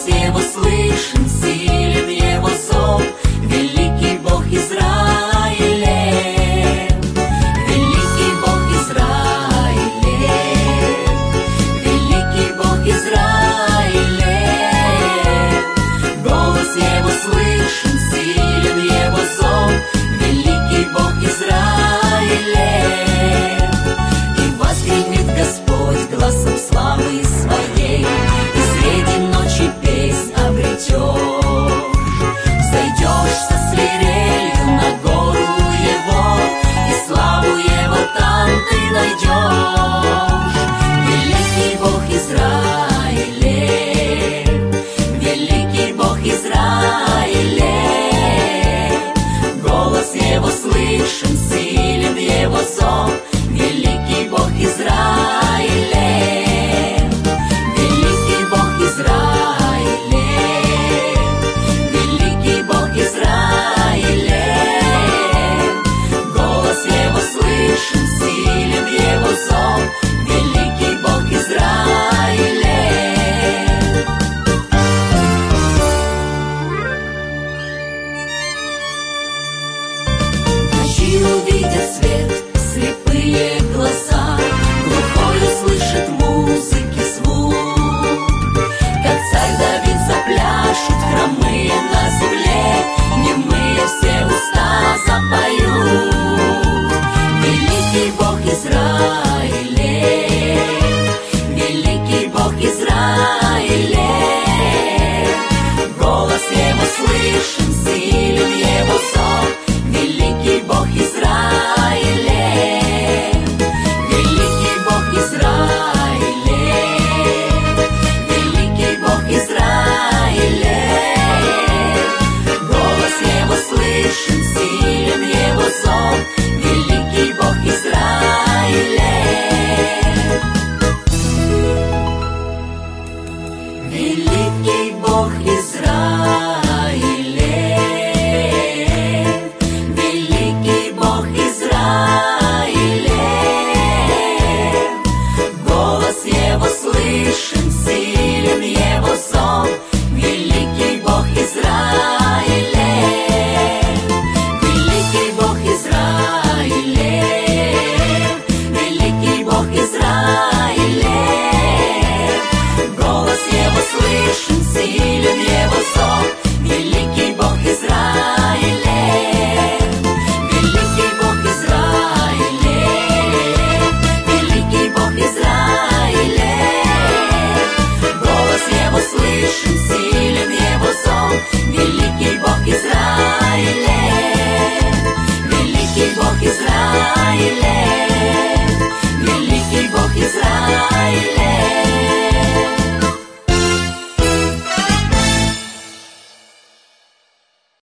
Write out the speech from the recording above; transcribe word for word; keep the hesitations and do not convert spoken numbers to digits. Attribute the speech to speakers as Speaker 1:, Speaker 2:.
Speaker 1: Его слышен, силен Его зов, великий Бог Израилев, великий Бог Израилев, великий Бог Израилев. Голос Его слышен, силен Его зов, великий Бог Израилев. И возгремит Господь гласом славы своей, и среди ночи песнь обретешь. Зайдешь со свирелью на гору Его, и славу Его там ты найдешь. Великий Бог Израилев, великий Бог Израилев. Голос Его слышен, силен Его зов,